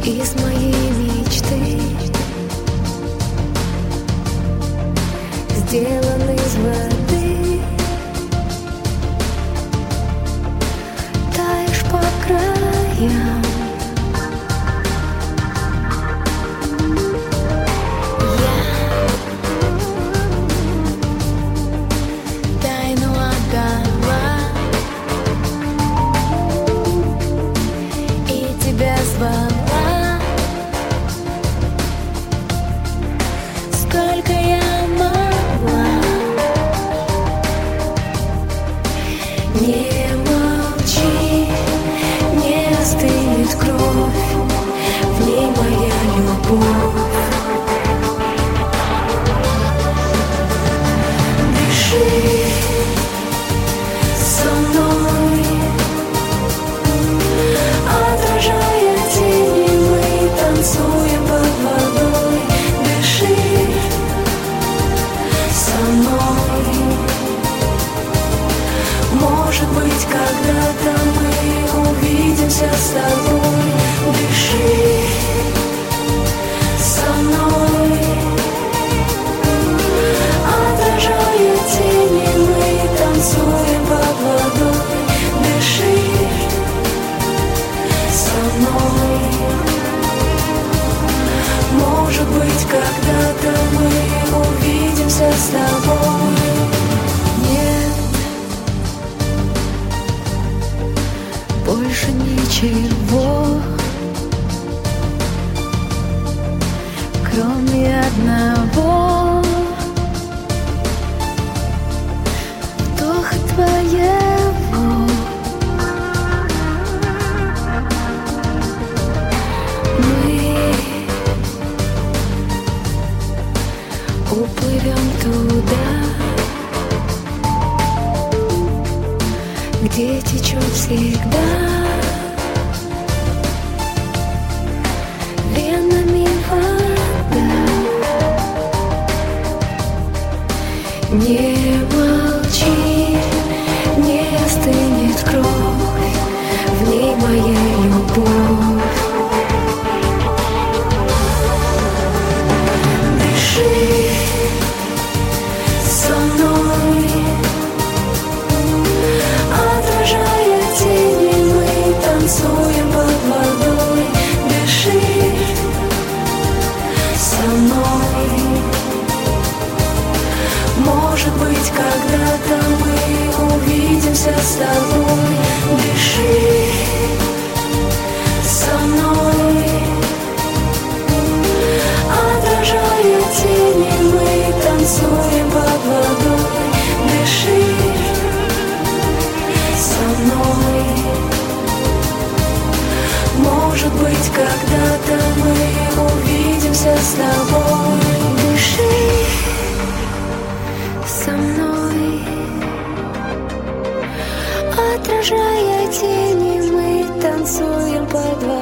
из моей мечты, сделан из воды. Таешь по краям. Звала, сколько я могла. Не молчи, не остынет кровь, в ней моя любовь. Дыши со мной, отражая тени, мы танцуем под водой. Дыши со мной. Может быть, когда-то мы увидимся с тобой. Дыши со мной, отражая тени, мы танцуем под водой. Дыши со мной. Может быть, когда-то мы увидимся с тобой. Нет, больше ничего, кроме одного вдоха твоего. Уплывем туда, где течет всегда венами вода. Не молчи, не остынет кровь, в ней моя любовь. Дыши со мной, отражая тени, мы танцуем под водой. Дыши со мной. Может быть, когда-то мы увидимся с тобой. Дыши со мной, отражая тени, мы танцуем под водой. Дыши со мной. Может быть, когда-то мы увидимся с тобой. Дыши со мной, отражая тени, мы танцуем под водой.